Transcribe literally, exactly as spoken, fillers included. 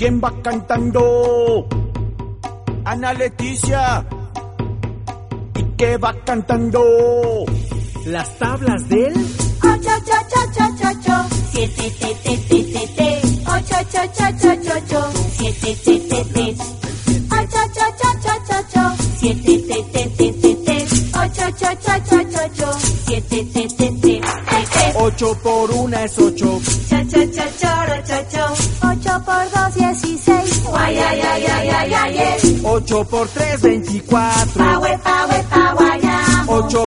¿Quién va cantando? Ana Leticia. ¿Y qué va cantando? Las tablas del ocho, ocho, ocho, ocho, ocho, siete, te, te, te, te, te, ocho, ocho, ocho, ocho, ocho, siete, te, te, te, ocho, ocho, ocho, ocho, ocho, siete, te, te, te, te, te, ocho, ocho, ocho, ocho, ocho, siete, te, te, te, te, te. Ocho por una es ocho. Cha, cha, cha, choro, cho, cho. Ocho por dos, dieciséis. Guay, ay, ay, ay, ay, ay, ay. Ocho por tres, veinticuatro. Pa, we, pa, we, pa, guayamo. Ocho